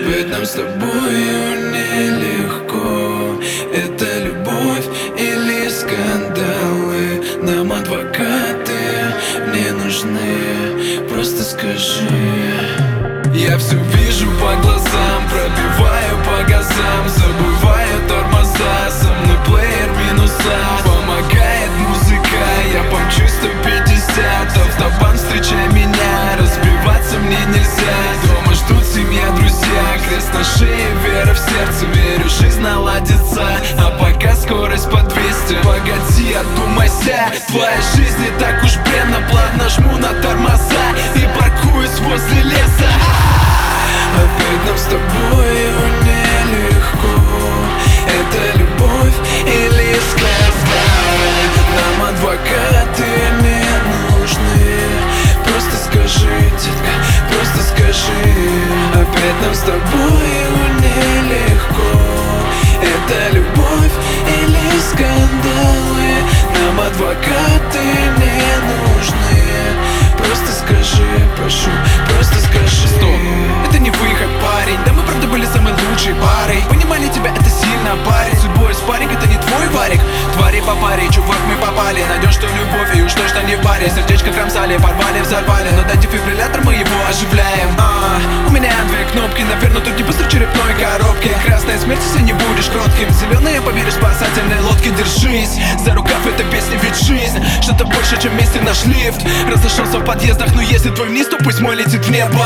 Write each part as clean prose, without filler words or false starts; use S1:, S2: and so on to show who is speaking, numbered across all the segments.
S1: Опять нам с тобою нелегко. Это любовь или скандалы? Нам адвокаты не нужны. Просто скажи. Я все вижу по глазам, пробиваю по газам, забываю тормоза, со мной плеер минуса. Помогает музыка, я помчу 150. Автобан, встречай меня, разбиваться мне нельзя. Дома ждут семья, друзья, крест на шее, вера в сердце. Верю, жизнь наладится, а пока скорость по 200. Погоди, одумайся, твоя жизнь не так уж бренно. Плавно жму на тормоза и паркуюсь возле леса. Опять нам с тобою нелегко. Это любовь или скандалы? Нам адвокаты не нужны. Просто скажи, детка, просто скажи. Опять нам с тобою нелегко. Это любовь или скандалы? Нам адвокаты не нужны. Просто скажи, прошу, просто скажи. Стоп, это не выход, парень. Да мы правда были самой лучшей парой. Понимали тебя, это сильно парень. Судьбой спарринг, это не твой варик. Твари по паре, чувак, мы попали. Найдешь ту любовь и уж точно не в паре. Сердечко кромсали, порвали, взорвали. Но дай дефибриллятор, мы его оживляем. У меня две кнопки, наверное, тут не быстро в черепной коробке. Красная смерть, если не будешь кротким. Зеленые, поверишь, спасательной лодки. Держись за рукав этой песни, ведь жизнь что-то больше, чем вместе наш лифт. Разошелся в подъездах, но если твой вниз, то пусть мой летит в небо.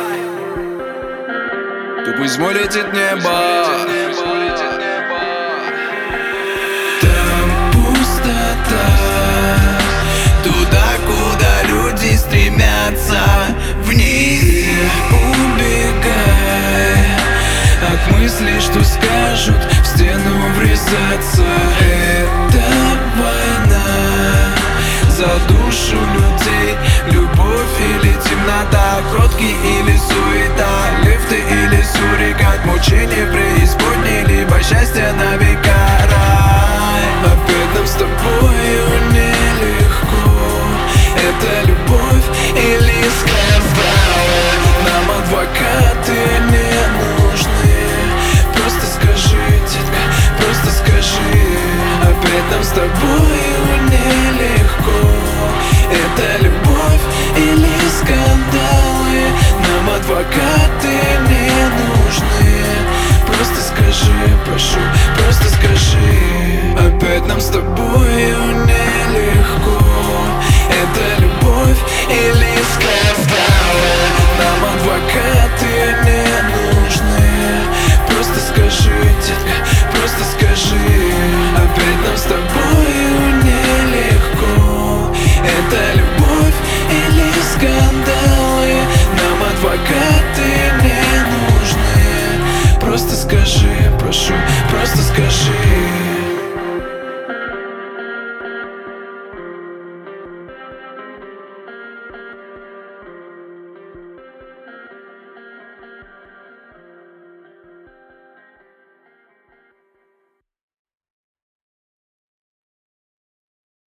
S1: То пусть мой летит в небо. Там пустота, туда, куда люди стремятся. Вниз убегай от мыслей, что скажут, в стену врезаться. Это война за душу людей. Любовь или темнота, кроткий или